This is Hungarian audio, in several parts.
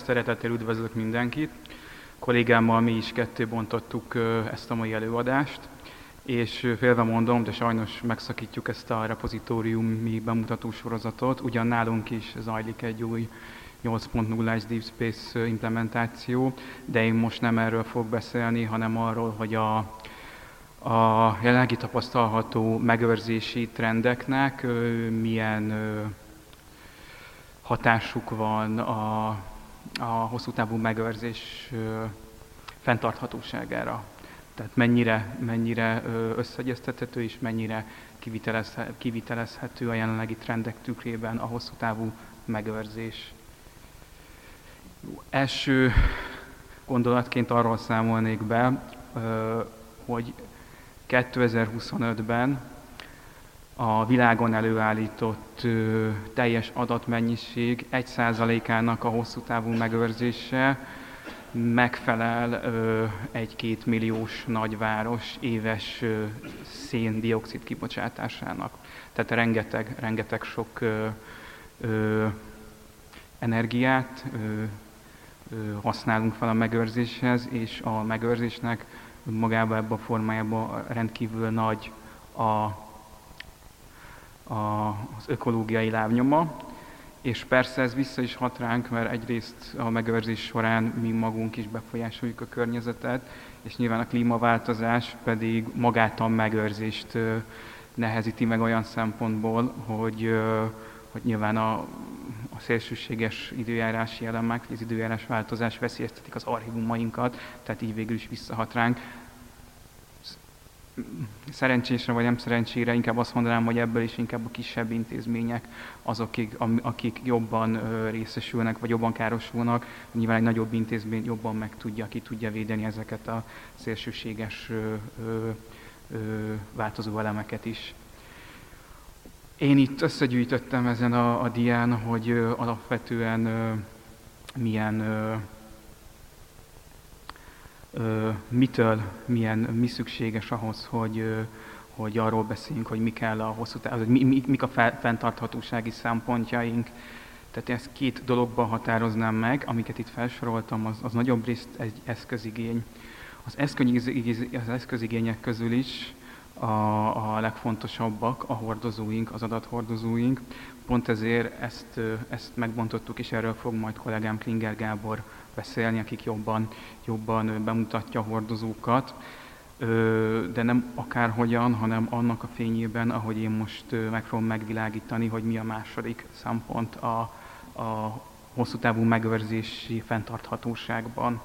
szeretettel üdvözlök mindenkit. Kollégámmal mi is kettébontottuk ezt a mai előadást, és félve mondom, de sajnos megszakítjuk ezt a repozitóriumi bemutató sorozatot. Ugyan nálunk is zajlik egy új 8.0-ás Deep Space implementáció, de én most nem erről fog beszélni, hanem arról, hogy a jelenlegi tapasztalható megőrzési trendeknek milyen hatásuk van a hosszú távú megőrzés fenntarthatóságára. Tehát mennyire összeegyeztethető és mennyire kivitelezhető a jelenlegi trendek tükrében a hosszú távú megőrzés. Első gondolatként arról számolnék be, hogy 2025-ben a világon előállított teljes adatmennyiség 1%-ának a hosszú távú megőrzése megfelel egy 2 milliós nagyváros éves szén-dioxid kibocsátásának. Tehát rengeteg sok energiát használunk fel a megőrzéshez, és a megőrzésnek magában ebben a formájában rendkívül nagy az ökológiai lábnyoma, és persze ez vissza is hat ránk, mert egyrészt a megőrzés során mi magunk is befolyásoljuk a környezetet, és nyilván a klímaváltozás pedig magát a megőrzést nehezíti meg olyan szempontból, hogy nyilván a szélsőséges időjárási elemek, vagy az időjárás változás veszélyeztetik az archívumainkat, tehát így végül is visszahat ránk. Szerencsésre vagy nem szerencsére, inkább azt mondanám, hogy ebből is inkább a kisebb intézmények azok, akik jobban részesülnek, vagy jobban károsulnak. Nyilván egy nagyobb intézmény jobban ki tudja védeni ezeket a szélsőséges változó elemeket is. Én itt összegyűjtöttem ezen a dián, hogy alapvetően mi szükséges ahhoz, hogy arról beszéljünk, hogy mi kell a hosszú távon, mik a fenntarthatósági szempontjaink. Tehát ezt két dologban határoznám meg, amiket itt felsoroltam, az nagyobb részt egy eszközigény. Az eszközigények közül is a legfontosabbak a hordozóink, az adathordozóink. Pont ezért ezt megbontottuk, és erről fog majd kollégám Klinger Gábor beszélni, akik jobban bemutatja a hordozókat, de nem akárhogyan, hanem annak a fényében, ahogy én most meg fogom megvilágítani, hogy mi a második szempont a hosszú távú megőrzési fenntarthatóságban.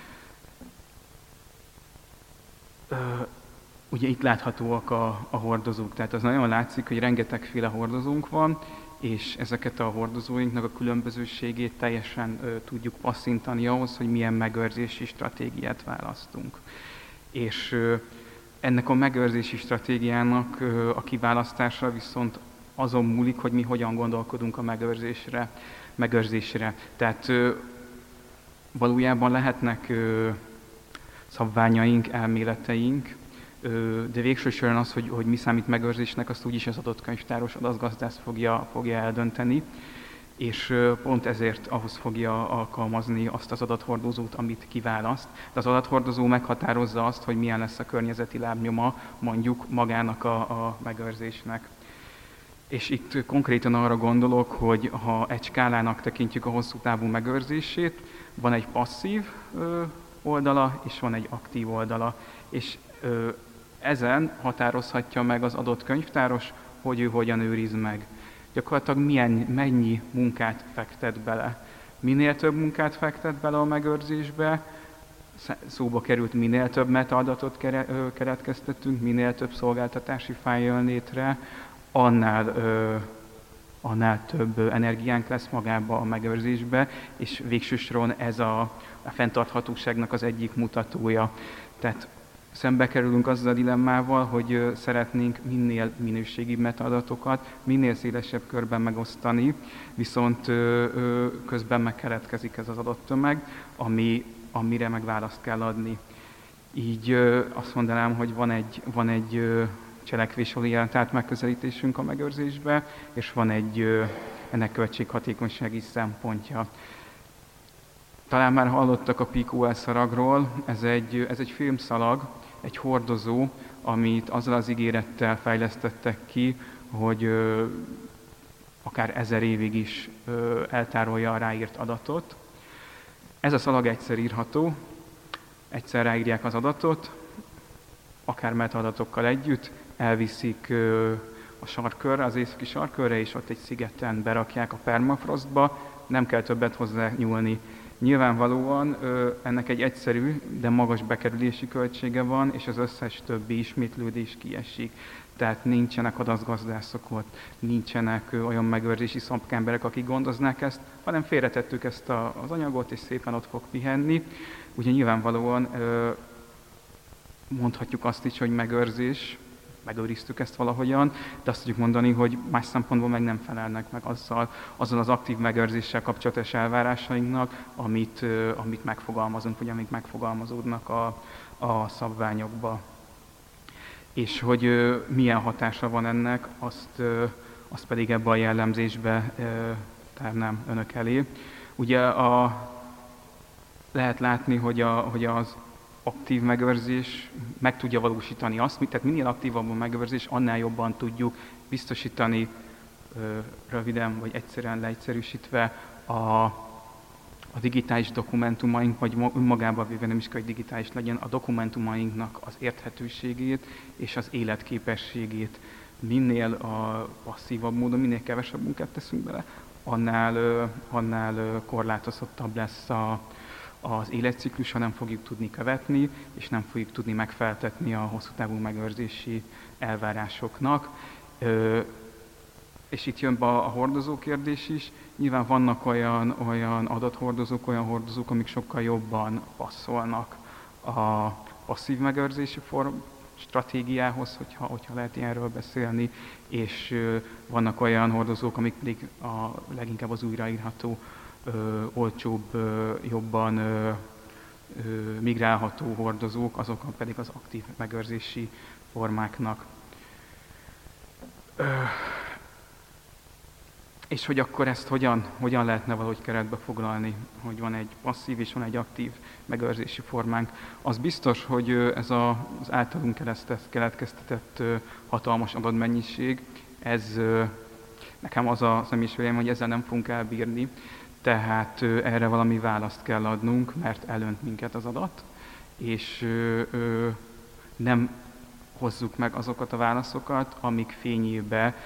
Ugye itt láthatóak a hordozók, tehát az nagyon látszik, hogy rengetegféle hordozónk van, és ezeket a hordozóinknak a különbözőségét teljesen tudjuk passzintani ahhoz, hogy milyen megőrzési stratégiát választunk. És ennek a megőrzési stratégiának a kiválasztása viszont azon múlik, hogy mi hogyan gondolkodunk a megőrzésre. Tehát valójában lehetnek szabványaink, elméleteink, de végső soron az, hogy mi számít megőrzésnek, azt úgyis az adott könyvtáros, adatgazdász fogja eldönteni, és pont ezért ahhoz fogja alkalmazni azt az adathordozót, amit kiválaszt. De az adathordozó meghatározza azt, hogy milyen lesz a környezeti lábnyoma mondjuk magának a megőrzésnek. És itt konkrétan arra gondolok, hogy ha egy skálának tekintjük a hosszú távú megőrzését, van egy passzív oldala, és van egy aktív oldala. És ezen határozhatja meg az adott könyvtáros, hogy ő hogyan őriz meg. Gyakorlatilag mennyi munkát fektet bele. Minél több munkát fektet bele a megőrzésbe, szóba került, minél több metaadatot keretkeztetünk, minél több szolgáltatási fájl jön létre, annál több energiánk lesz magába a megőrzésbe, és végső soron ez a fenntarthatóságnak az egyik mutatója. Tehát szembe kerülünk azzal a dilemmával, hogy szeretnénk minél minőségibb metaadatokat, minél szélesebb körben megosztani, viszont közben megkeletkezik ez az adattömeg, amire meg választ kell adni. Így azt mondanám, hogy van egy cselekvésorientált megközelítésünk a megőrzésbe, és van egy ennek költséghatékonysági szempontja. Talán már hallottak a PQL szalagról, ez egy filmszalag, egy hordozó, amit azzal az ígérettel fejlesztettek ki, hogy akár 1000 évig is eltárolja a ráírt adatot. Ez a szalag egyszer írható, egyszer ráírják az adatot, akár metaadatokkal együtt, elviszik a sarkkörre, az északi sarkkörre, és ott egy szigeten berakják a permafrostba, nem kell többet hozzá nyúlni. Nyilvánvalóan ennek egy egyszerű, de magas bekerülési költsége van, és az összes többi ismétlődés kiesik. Tehát nincsenek adatgazdászok ott, nincsenek olyan megőrzési szakemberek, akik gondoznák ezt, hanem félretettük ezt az anyagot, és szépen ott fog pihenni. Ugye nyilvánvalóan mondhatjuk azt is, hogy megőrzés, megőriztük ezt valahogyan, de azt tudjuk mondani, hogy más szempontból meg nem felelnek meg azzal az aktív megőrzéssel kapcsolatos elvárásainknak, amit megfogalmazunk, vagy amik megfogalmazódnak a szabványokba. És hogy milyen hatása van ennek, azt pedig ebbe a jellemzésbe tárnám önök elé. Ugye lehet látni, hogy az aktív megőrzés meg tudja valósítani azt, tehát minél aktívabb a megőrzés, annál jobban tudjuk biztosítani röviden vagy egyszerűen leegyszerűsítve a digitális dokumentumaink, vagy önmagában véve nem is kell, hogy digitális legyen, a dokumentumainknak az érthetőségét és az életképességét. Minél passzívabb módon, minél kevesebb munkát teszünk bele, annál korlátozottabb lesz az életciklusa, nem fogjuk tudni követni, és nem fogjuk tudni megfeleltetni a hosszú távú megőrzési elvárásoknak. És itt jön be a hordozó kérdés is. Nyilván vannak olyan adathordozók, olyan hordozók, amik sokkal jobban passzolnak a passzív megőrzési stratégiához, hogyha lehet ilyenről beszélni, és vannak olyan hordozók, amik pedig leginkább az újraírható, olcsóbb, jobban migrálható hordozók, azok pedig az aktív megőrzési formáknak. És hogy akkor ezt hogyan lehetne valahogy keretbe foglalni, hogy van egy passzív és van egy aktív megőrzési formánk. Az biztos, hogy ez az általunk keletkeztetett hatalmas adatmennyiség, ez nekem az a személyes véleményem, hogy ezzel nem fogunk elbírni, tehát erre valami választ kell adnunk, mert elönt minket az adat, és nem hozzuk meg azokat a válaszokat, amik fényébe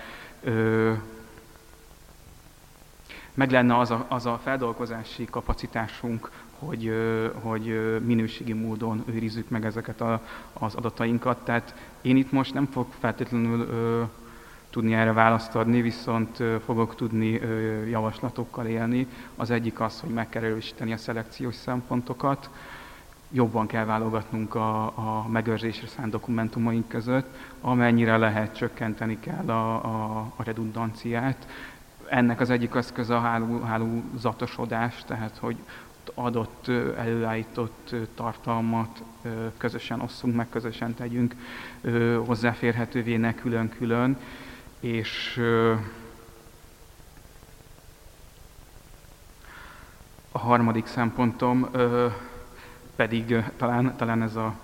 meg lenne az a feldolgozási kapacitásunk, hogy minőségi módon őrizzük meg ezeket az adatainkat. Tehát én itt most nem fogok feltétlenül tudni erre választ adni, viszont fogok tudni javaslatokkal élni. Az egyik az, hogy meg kell erősíteni a szelekciós szempontokat, jobban kell válogatnunk a megőrzésre szánt dokumentumaink között, amennyire lehet csökkenteni kell a redundanciát. Ennek az egyik eszköz a hálózatosodás, tehát hogy adott előállított tartalmat közösen osszunk meg, közösen tegyünk hozzáférhetővé, ne külön-külön, és a harmadik szempontom pedig talán ez a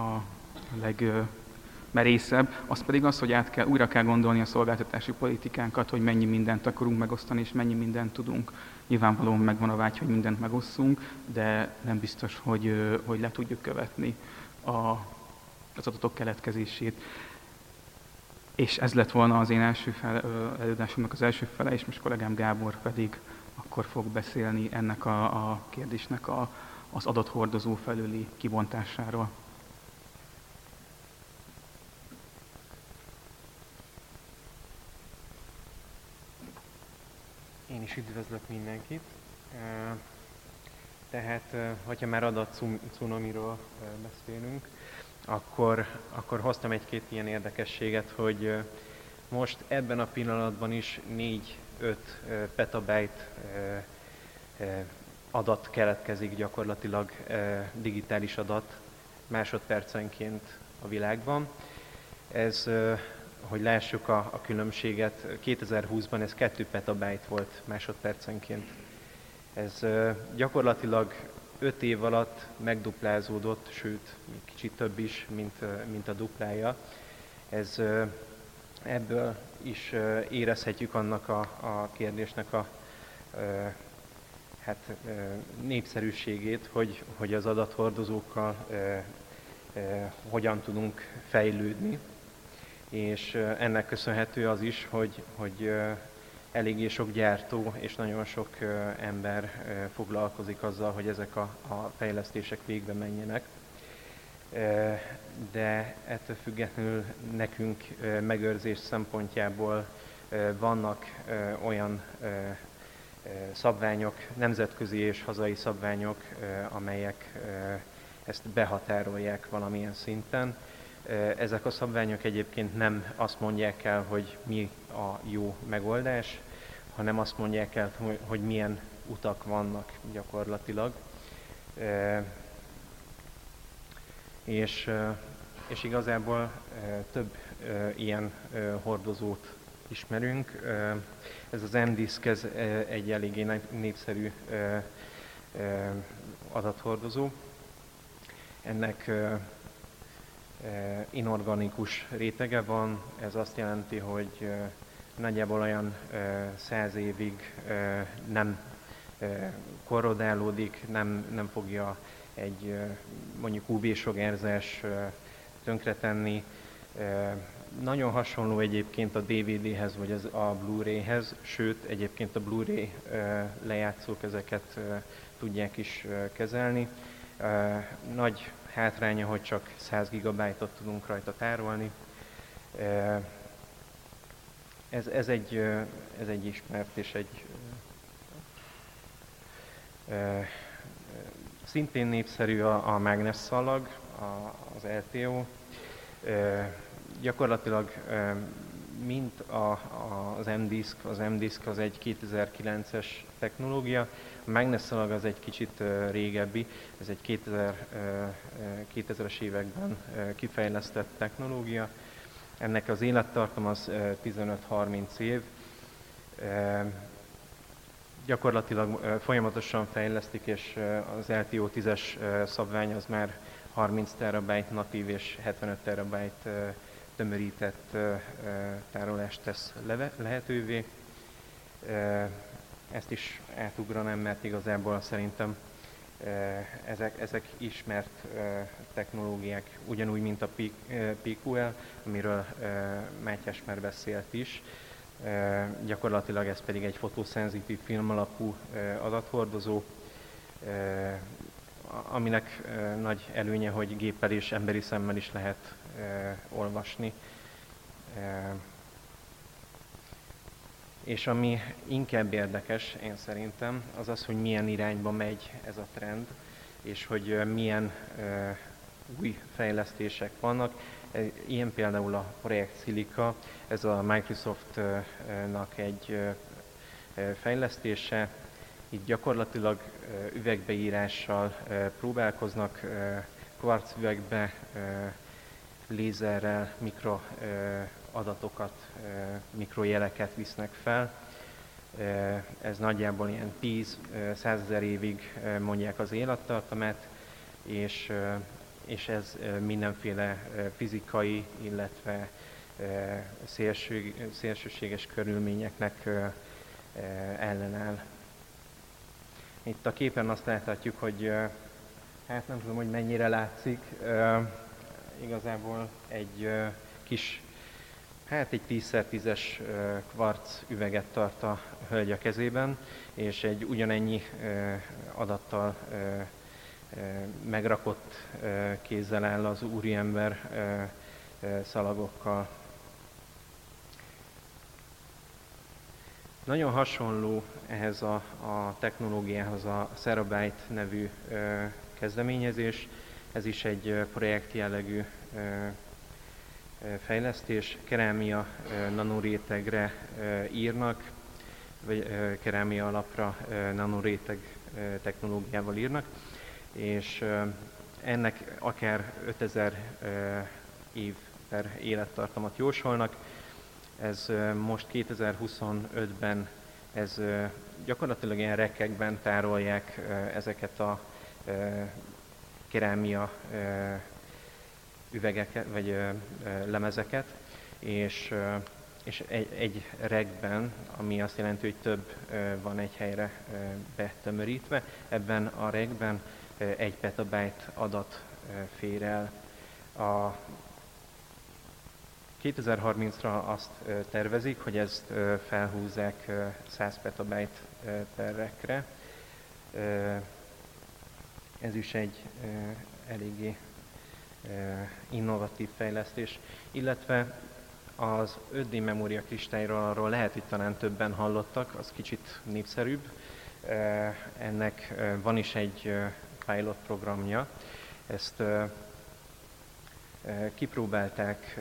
legmerészebb, az pedig az, hogy újra kell gondolni a szolgáltatási politikánkat, hogy mennyi mindent akarunk megosztani, és mennyi mindent tudunk. Nyilvánvalóan megvan a vágy, hogy mindent megosszunk, de nem biztos, hogy le tudjuk követni az adatok keletkezését. És ez lett volna az én előadásomnak az első fele, és most kollégám Gábor pedig akkor fog beszélni ennek a kérdésnek az adathordozó felüli kibontásáról. Én is üdvözlök mindenkit. Tehát, hogyha már adatcunamiról beszélünk, akkor hoztam egy-két ilyen érdekességet, hogy most ebben a pillanatban is 4-5 petabyte adat keletkezik gyakorlatilag, digitális adat másodpercenként a világban. Ez, hogy lássuk a különbséget, 2020-ban ez 2 petabyte volt másodpercenként. Ez gyakorlatilag 5 év alatt megduplázódott, sőt, még kicsit több is, mint a duplája. Ebből is érezhetjük annak a kérdésnek a népszerűségét, hogy az adathordozókkal hogyan tudunk fejlődni. És ennek köszönhető az is, hogy eléggé sok gyártó és nagyon sok ember foglalkozik azzal, hogy ezek a fejlesztések végbe menjenek. De ettől függetlenül nekünk megőrzés szempontjából vannak olyan szabványok, nemzetközi és hazai szabványok, amelyek ezt behatárolják valamilyen szinten. Ezek a szabványok egyébként nem azt mondják el, hogy mi a jó megoldás, hanem azt mondják el, hogy milyen utak vannak gyakorlatilag. És igazából több ilyen hordozót ismerünk. Ez az M-Disk, ez egy eléggé népszerű adathordozó. Ennek inorganikus rétege van, ez azt jelenti, hogy nagyjából olyan 100 évig nem korrodálódik, nem fogja egy mondjuk UV-sugárzás tönkretenni. Nagyon hasonló egyébként a DVD-hez vagy a Blu-ray-hez, sőt egyébként a Blu-ray lejátszók ezeket tudják is kezelni. Nagy hátránya, hogy csak 100 GB-ot tudunk rajta tárolni. Ez egy ismert és egy szintén népszerű a mágnesszalag, az LTO. Gyakorlatilag mint az M-Disk, az egy 2009-es technológia, a mágnesszalag az egy kicsit régebbi, ez egy 2000-es években kifejlesztett technológia. Ennek az élettartam az 15-30 év. Gyakorlatilag folyamatosan fejlesztik, és az LTO 10-es szabvány az már 30 TB natív és 75 TB tömörített tárolást tesz lehetővé. Ezt is átugranám, mert igazából szerintem ezek ismert technológiák, ugyanúgy, mint a PQL, amiről Mátyás már beszélt is. Gyakorlatilag ez pedig egy fotoszenzitív film alapú adathordozó, aminek nagy előnye, hogy géppel és emberi szemmel is lehet olvasni. És ami inkább érdekes, én szerintem, az az, hogy milyen irányba megy ez a trend, és hogy milyen új fejlesztések vannak. Ilyen például a projekt Silica, ez a Microsoftnak egy fejlesztése. Itt gyakorlatilag üvegbeírással próbálkoznak, kvarc üvegbe lézerrel mikroadatokat, mikrojeleket visznek fel. Ez nagyjából ilyen 10-100 ezer évig mondják az élettartamát, és ez mindenféle fizikai, illetve szélsőséges körülményeknek ellenáll. Itt a képen azt láthatjuk, hogy hát nem tudom, hogy mennyire látszik, igazából egy kis, egy 10x10-es kvarc üveget tart a hölgy a kezében, és egy ugyanennyi adattal megrakott kézzel áll az úriember szalagokkal. Nagyon hasonló ehhez a technológiához a Cerabyte nevű kezdeményezés. Ez is egy projekt jellegű fejlesztés. Kerámia nanorétegre írnak, vagy kerámia alapra nanoréteg technológiával írnak, és ennek akár 5000 év per élettartamot jósolnak. Ez most 2025-ben ez gyakorlatilag ilyen rekkekben tárolják ezeket kerámia üvegeket, vagy lemezeket, és egy regben, ami azt jelenti, hogy több van egy helyre betömörítve, ebben a regben 1 petabyte adat fér el. A 2030-ra azt tervezik, hogy ezt felhúzzák 100 petabyte per regre. Ez is egy eléggé innovatív fejlesztés, illetve az 5D memória kristályról arról lehet, hogy talán többen hallottak, az kicsit népszerűbb. Ennek van is egy pilot programja. Ezt kipróbálták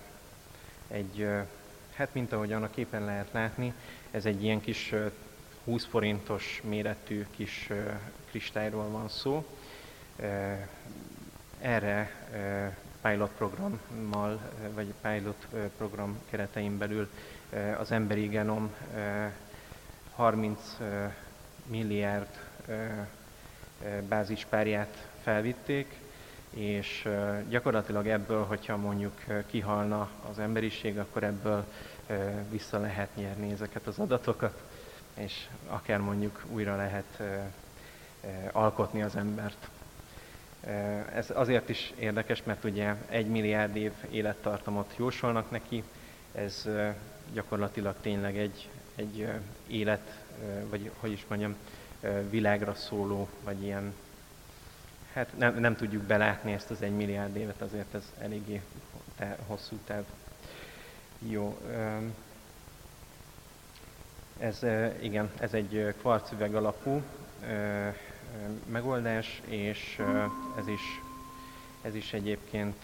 hát mint ahogyan a képen lehet látni, ez egy ilyen kis 20 forintos méretű kis kristályról van szó. Erre pilot programmal, vagy pilot program keretein belül az emberi genom 30 milliárd bázispárját felvitték, és gyakorlatilag ebből, hogyha mondjuk kihalna az emberiség, akkor ebből vissza lehet nyerni ezeket az adatokat, és akár mondjuk újra lehet alkotni az embert. Ez azért is érdekes, mert ugye 1 milliárd év élettartamot jósolnak neki, ez gyakorlatilag tényleg egy élet, vagy hogy is mondjam, világra szóló, vagy ilyen, hát nem tudjuk belátni ezt az 1 milliárd évet, azért ez eléggé hosszú táv. Jó. Igen, ez egy kvarcüveg alapú megoldás, és ez is egyébként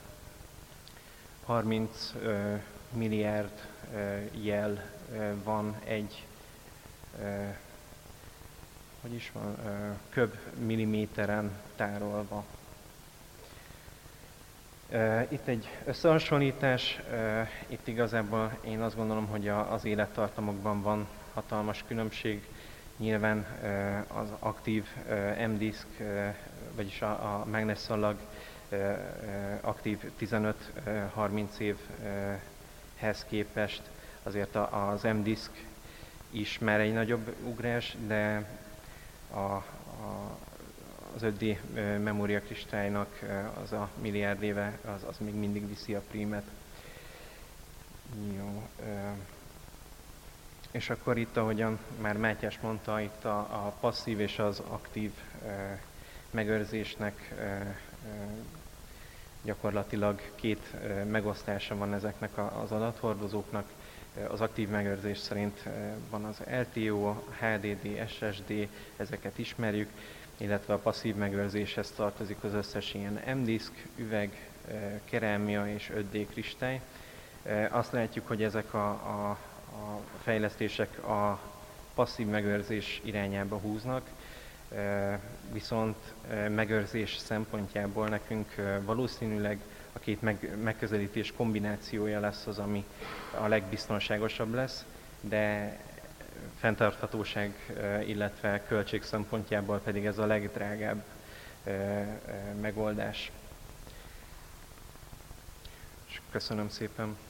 30 milliárd jel van egy, hogy is van, köb milliméteren tárolva. Itt egy összehasonlítás, itt igazából én azt gondolom, hogy az élettartamokban van hatalmas különbség. Nyilván az aktív M-disk, vagyis a mágnesszalag aktív 15-30 évhez képest azért az M-disk is már egy nagyobb ugrás, de az 5D memóriakristálynak az a milliárd éve, az még mindig viszi a prímet. Jó. És akkor itt, ahogyan már Mátyás mondta, itt a passzív és az aktív megőrzésnek gyakorlatilag 2 megosztása van ezeknek az adathordozóknak. Az aktív megőrzés szerint van az LTO, HDD, SSD, ezeket ismerjük, illetve a passzív megőrzéshez tartozik az összes ilyen M-disk, üveg, kerámia és 5D kristály. Azt látjuk, hogy ezek a fejlesztések a passzív megőrzés irányába húznak, viszont megőrzés szempontjából nekünk valószínűleg a 2 megközelítés kombinációja lesz az, ami a legbiztonságosabb lesz, de fenntarthatóság, illetve költség szempontjából pedig ez a legdrágább megoldás. És köszönöm szépen!